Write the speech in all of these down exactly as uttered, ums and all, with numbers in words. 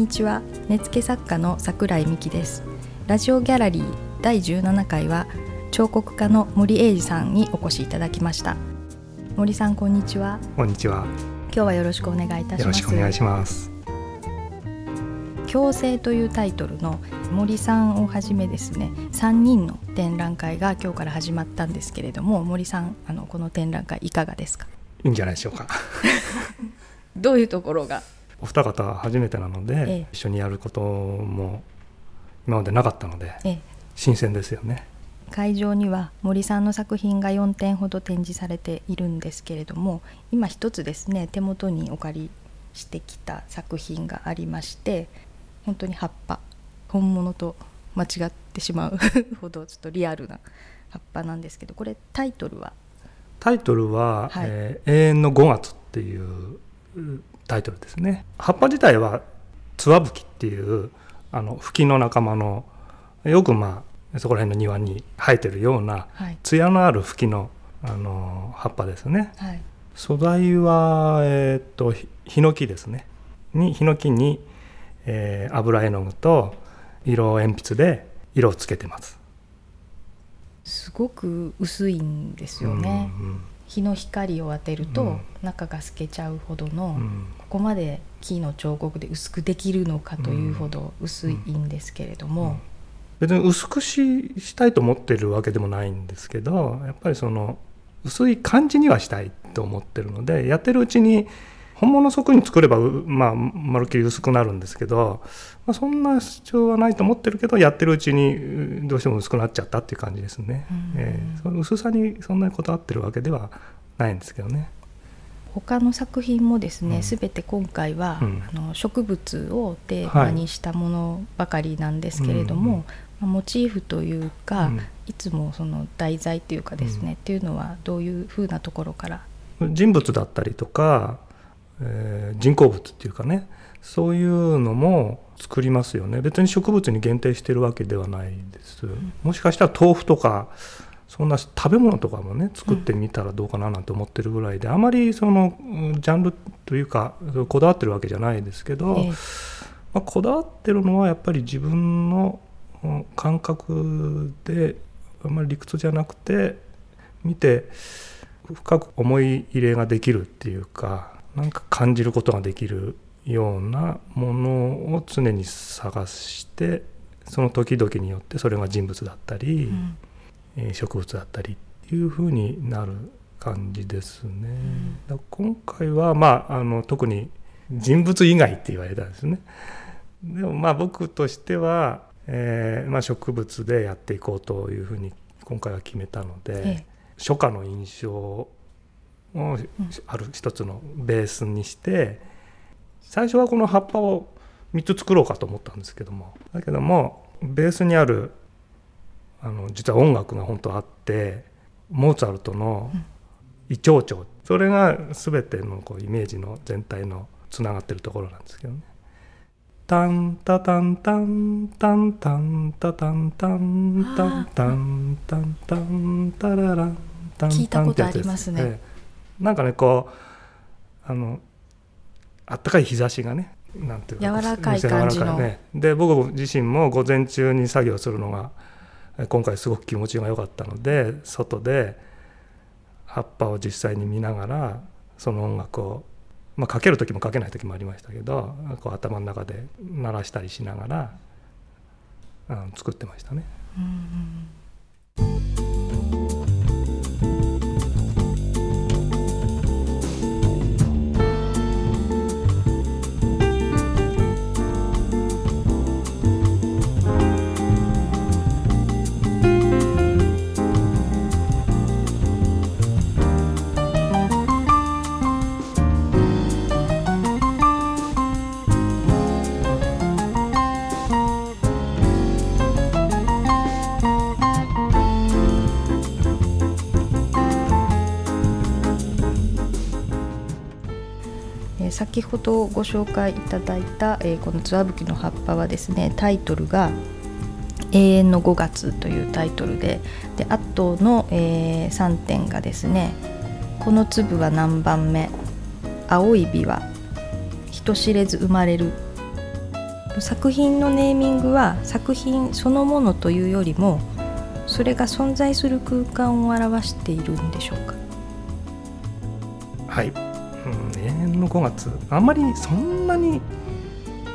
ちは。根付作家の桜井美希です。ラジオギャラリーだいじゅうななかいは彫刻家の森英二さんにお越しいただきました。森さん、こんにちは。 こんにちは。 今日はよろしくお願いいたします。 よろしくお願いします。 共生というタイトルの森さんをはじめですね、さんにんの展覧会が今日から始まったんですけれども、森さん、あのこの展覧会いかがですか？ いいんじゃないでしょうか。 どういうところが？ お二方は初めてなので、ええ、一緒にやることも今までなかったので、ええ、新鮮ですよね。 会場には森さんの作品がよんてんほど展示されているんですけれども、今一つですね、手元にお借りしてきた作品がありまして、本当に葉っぱ、本物と間違ってしまうほどちょっとリアルな葉っぱなんですけど、これタイトルはタイトルは、はい、えー、永遠のごがつっていうタイトルですね。葉っぱ自体はツワブキっていうあのフキの仲間の、よくまあそこら辺の庭に生えてるような、はい、艶のあるフキの、あの葉っぱですね、はい、素材は、えー、っとヒノキですね。にヒノキに、えー、油絵の具と色鉛筆で色をつけてます。 すごく薄いんですよね、うんうん、日の光を当てると中が透けちゃうほどの、うん、ここまで木の彫刻で薄くできるのかというほど薄いんですけれども、うんうん、 別に薄く し, したいと思ってるわけでもないんですけど、やっぱりその薄い感じにはしたいと思ってるので、やってるうちに本物そっくりに作れば、まあ、まるっきり薄くなるんですけど、まあ、そんな主張はないと思ってるけど、やってるうちにどうしても薄くなっちゃったっていう感じですね、えー、その薄さにそんなにこだわってるわけではないんですけどね。 他の作品もですね、すべ、うん、て今回は、うん、あの植物をテーマにしたものばかりなんですけれども、はい、うん、モチーフというか、うん、いつもその題材というかですね、うん、っていうのはどういうふうなところから？ 人物だったりとか、えー、人工物っていうかね、そういうのも作りますよね。別に植物に限定してるわけではないです、うん、もしかしたら豆腐とかそんな食べ物とかもね作ってみたらどうかななんて思ってるぐらいで、うん、あまりそのジャンルというかこだわってるわけじゃないですけど、えーまあ、こだわってるのはやっぱり自分の感覚で、あんまり理屈じゃなくて見て深く思い入れができるっていうか、なんか感じることができるようなものを常に探して、その時々によってそれが人物だったり、うんえー、植物だったりっていう風になる感じですね、うん、だから今回は、まあ、あの特に人物以外って言われたんですね。でもまあ僕としては、えーまあ、植物でやっていこうという風に今回は決めたので、ええ、初夏の印象をある一つのベースにして、最初はこの葉っぱをみっつ作ろうかと思ったんですけども、だけどもベースにあるあの実は音楽が本当あって、モーツァルトの異長調、それが全てのこうイメージの全体のつながってるところなんですけどね。タンタタンタンタンタンタタンタンタンタンタンタンタラランタンタンってやつです。 聞いたことありますね、ええ、なんかねこうあのあったかい日差しがね、なんていうか柔らかい感じの、 ね、で僕自身も午前中に作業するのが今回すごく気持ちが良かったので、外で葉っぱを実際に見ながらその音楽を、まあ、かける時もかけない時もありましたけど、こう頭の中で鳴らしたりしながら、うん、作ってましたね。うんうん先ほどご紹介いただいた、えー、このツワブキの葉っぱはですね、タイトルが永遠のごがつというタイトルで、であとの、えー、さんてんがですね、この粒は何番目、青い美は人知れず生まれる作品のネーミングは作品そのものというよりもそれが存在する空間を表しているんでしょうか。 はい、うん、永遠のごがつ、あんまりそんなに、うん、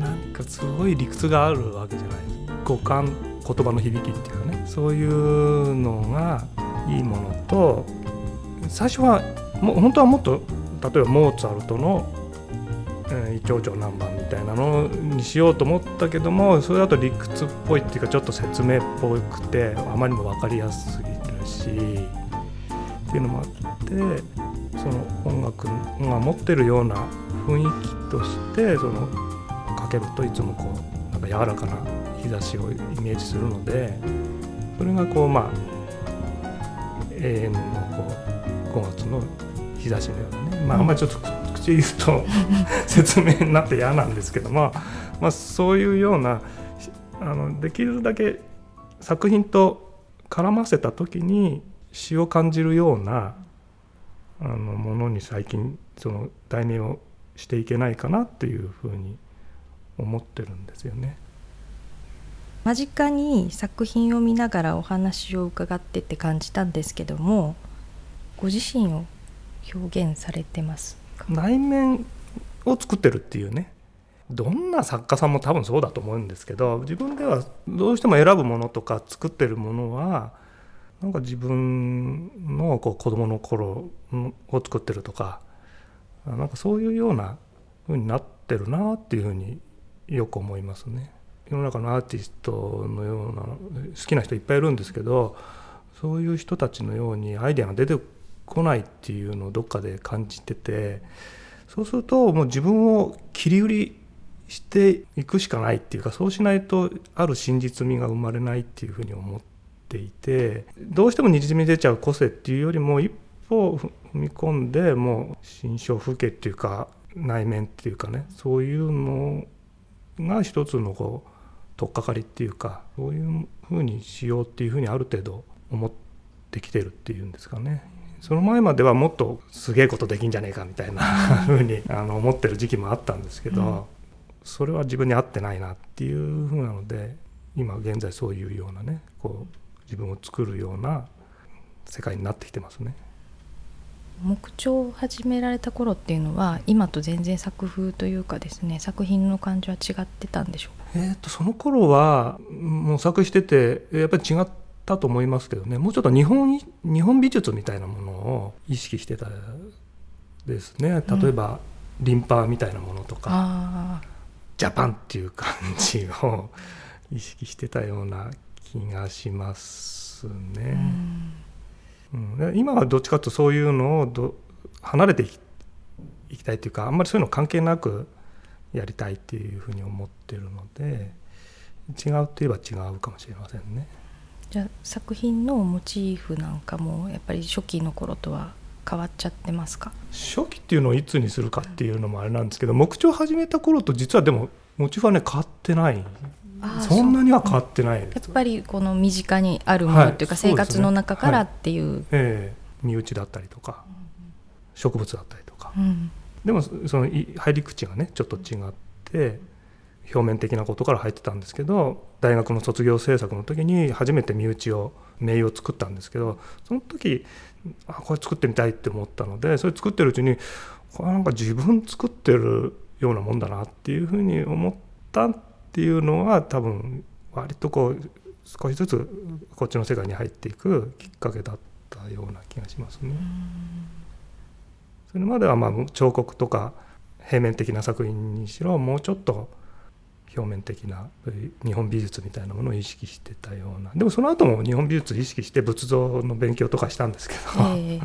なんかすごい理屈があるわけじゃない。五感、言葉の響きっていうかね、そういうのがいいものと、最初はも本当はもっと例えばモーツァルトの異長調何番みたいなのにしようと思ったけども、それだと理屈っぽいっていうかちょっと説明っぽくてあまりにも分かりやすすぎるしっていうのもあって、その音楽が持ってるような雰囲気としてそのかけるといつもこうなんか柔らかな日差しをイメージするので、それがこうまあ永遠のこうごがつの日差しのようなね、まああんまりちょっと口で言うと説明になって嫌なんですけども、まあそういうようなあのできるだけ作品と絡ませた時に詩を感じるようなあのものに最近その題名をしていけないかなっていうふうに思ってるんですよね。 間近に作品を見ながらお話を伺ってって感じたんですけども、ご自身を表現されてますか？ 内面を作ってるっていうね、どんな作家さんも多分そうだと思うんですけど、自分ではどうしても選ぶものとか作ってるものはなんか自分のこう子供の頃を作ってるとか、なんかそういうような風になってるなっていうふうによく思いますね。世の中のアーティストのような好きな人いっぱいいるんですけど、そういう人たちのようにアイデアが出て来ないっていうのをどっかで感じてて、そうするともう自分を切り売りしていくしかないっていうか、そうしないとある真実味が生まれないっていうふうに思っていて、どうしてもにじみ出ちゃう個性っていうよりも一歩踏み込んでもう心象風景っていうか内面っていうかね、そういうのが一つのこう取っかかりっていうか、そういうふうにしようっていうふうにある程度思ってきてるっていうんですかね。その前まではもっとすげえことできんじゃねえかみたいなふうにあの思ってる時期もあったんですけど、うん、それは自分に合ってないなっていうふうなので、今現在そういうようなね、こう自分を作るような世界になってきてますね。 木彫を始められた頃っていうのは今と全然作風というかですね、作品の感じは違ってたんでしょうか？ えーとその頃は模索しててやっぱり違ったと思いますけどね。もうちょっと日本日本美術みたいなものを意識してたですね。例えば、うん、リンパみたいなものとか、あジャパンっていう感じを意識してたような気がしますね。うんうん、今はどっちかというとそういうのをど離れてい き, いきたいというか、あんまりそういうの関係なくやりたいっていうふうに思ってるので、違うといえば違うかもしれませんね。 じゃあ作品のモチーフなんかもやっぱり初期の頃とは変わっちゃってますか？ 初期っていうのをいつにするかっていうのもあれなんですけど、木彫を始めた頃と実はでもモチーフはね変わってない。そんなには変わってないです。 やっぱりこの身近にあるものっていうか、はい、生活の中からっていう、はい、 えー、身内だったりとか、うん、植物だったりとか、 うん、 でもその入り口がねちょっと違って表面的なことから入ってたんですけど、大学の卒業制作の時に初めて身内を名を作ったんですけど、その時あこれ作ってみたいって思ったので、それ作ってるうちにこれなんか自分作ってるようなもんだなっていうふうに思ったっていうのは多分割とこう少しずつこっちの世界に入っていくきっかけだったような気がしますね。それまではまあ彫刻とか平面的な作品にしろもうちょっと表面的な日本美術みたいなものを意識してたような。でもその後も日本美術意識して仏像の勉強とかしたんですけど、えー、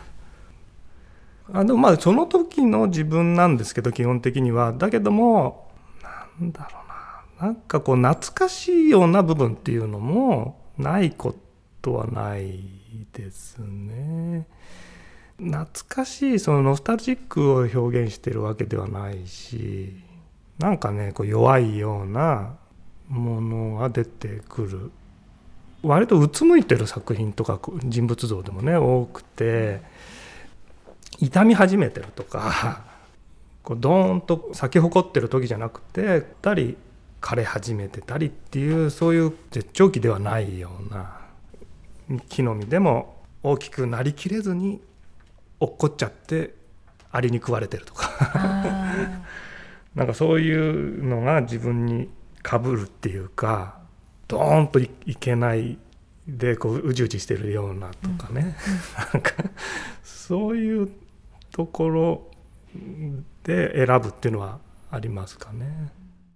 あでもまあその時の自分なんですけど、基本的にはだけどもなんだろうな、なんかこう懐かしいような部分っていうのもないことはないですね。懐かしいそのノスタルジックを表現してるわけではないし、なんかねこう弱いようなものが出てくる。割とうつむいてる作品とか人物像でもね多くて、痛み始めてるとかこうドーンと咲き誇ってる時じゃなくてたり枯れ始めてたりっていうそういう絶頂期ではないような木の実でも大きくなりきれずに落っこっちゃってアリに食われてるとかなんかそういうのが自分にかぶるっていうかドーンと い, いけないでこううじうじしてるようなとかね、うん、なんかそういうところで選ぶっていうのはありますかね。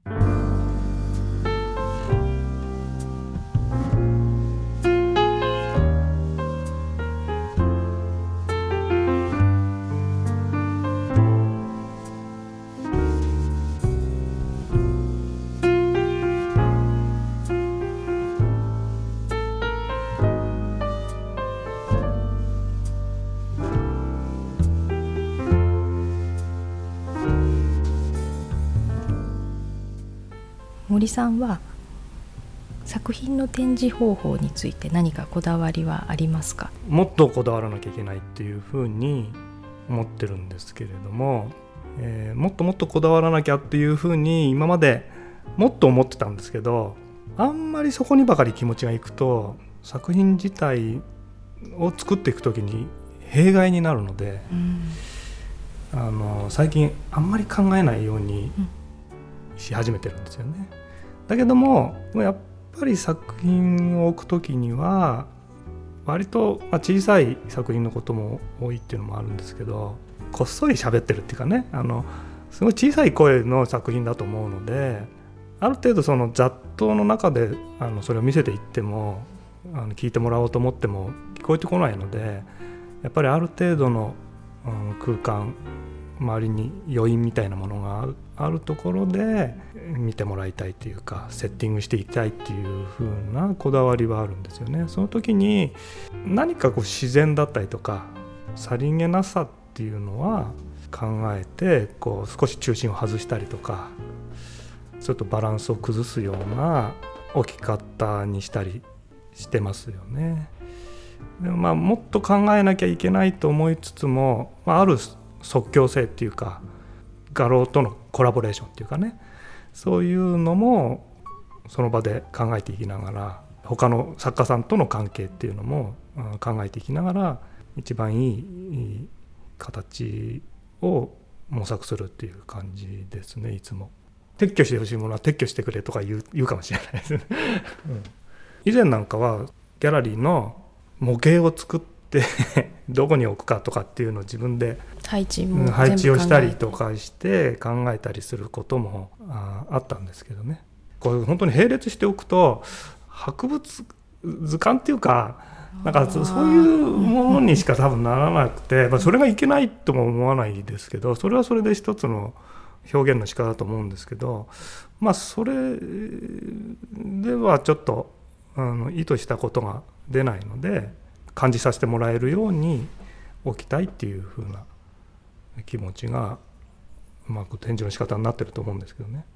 森さんは作品の展示方法について何かこだわりはありますか？ もっとこだわらなきゃいけないっていうふうに思ってるんですけれども、えー、もっともっとこだわらなきゃっていうふうに今までもっと思ってたんですけど、あんまりそこにばかり気持ちがいくと作品自体を作っていくときに弊害になるので、うん、あの最近あんまり考えないようにし始めてるんですよね。だけどもやっぱり作品を置くときには割と小さい作品のことも多いっていうのもあるんですけど、こっそり喋ってるっていうかね、あのすごい小さい声の作品だと思うので、ある程度その雑踏の中であのそれを見せていってもあの聞いてもらおうと思っても聞こえてこないので、やっぱりある程度の、うん、空間周りに余韻みたいなものがあるところで見てもらいたいというかセッティングしていきたいっていう風なこだわりはあるんですよね。その時に何かこう自然だったりとかさりげなさっていうのは考えてこう少し中心を外したりとかちょっとバランスを崩すような置き方にしたりしてますよね。でもまあもっと考えなきゃいけないと思いつつも、まあ、ある即興性っていうか画廊とのコラボレーションっていうかね、そういうのもその場で考えていきながら他の作家さんとの関係っていうのも考えていきながら一番いい、いい形を模索するっていう感じですね。いつも撤去してほしいものは撤去してくれとか言う、言うかもしれないですね、うん、以前なんかはギャラリーの模型を作ってどこに置くかとかっていうのを自分で配置も配置をしたりとかして考えたりすることも あ, あったんですけどね。これ本当に並列しておくと博物図鑑っていうかなんかそういうものにしか多分ならなくて、まあ、それがいけないとも思わないですけど、それはそれで一つの表現の仕方だと思うんですけど、まあそれではちょっとあの意図したことが出ないので感じさせてもらえるように置きたいっていう風な気持ちがうまく展示の仕方になってると思うんですけどね。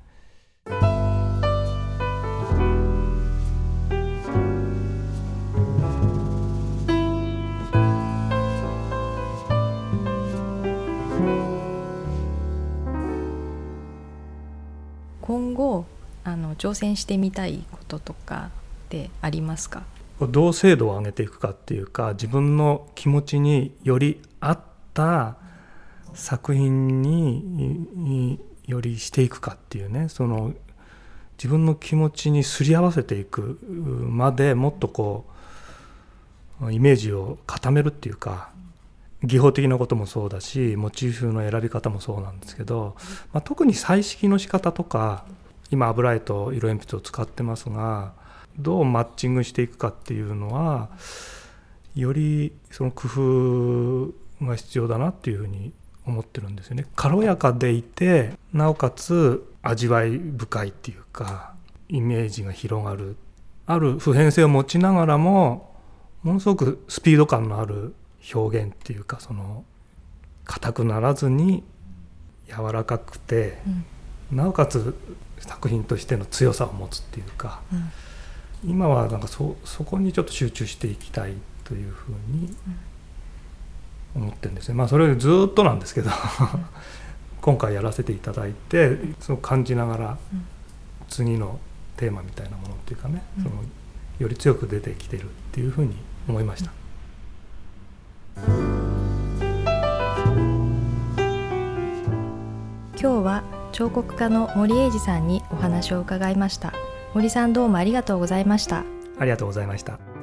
今後あの挑戦してみたいこととかってありますか？ どう精度を上げていくかっていうか、自分の気持ちにより合った作品によりしていくかっていうね、その自分の気持ちにすり合わせていくまでもっとこうイメージを固めるっていうか、技法的なこともそうだしモチーフの選び方もそうなんですけど、まあ、特に彩色の仕方とか今油絵と色鉛筆を使ってますが、どうマッチングしていくかっていうのはよりその工夫が必要だなっていうふうに思ってるんですよね。軽やかでいてなおかつ味わい深いっていうかイメージが広がる、ある普遍性を持ちながらもものすごくスピード感のある表現っていうか、その硬くならずに柔らかくて、うん、なおかつ作品としての強さを持つっていうか、うん、今はなんか そ, そこにちょっと集中していきたいというふうに思ってるんですね。まあそれずっとなんですけど今回やらせていただいてその感じながら次のテーマみたいなものっていうかね、うん、そのより強く出てきてるっていうふうに思いました。 今日は彫刻家の森英二さんにお話を伺いました。森さん、どうもありがとうございました。 ありがとうございました。